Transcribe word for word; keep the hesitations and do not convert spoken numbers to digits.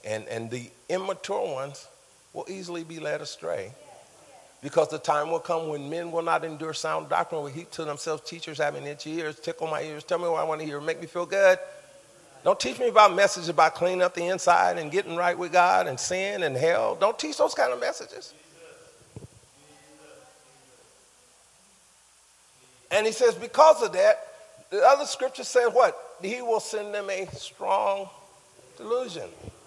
And, and the immature ones will easily be led astray. Because the time will come when men will not endure sound doctrine, will heap to themselves teachers having itchy ears, tickle my ears, tell me what I want to hear, make me feel good. Don't teach me about messages about cleaning up the inside and getting right with God and sin and hell. Don't teach those kind of messages. And he says because of that, the other scripture says what? He will send them a strong delusion.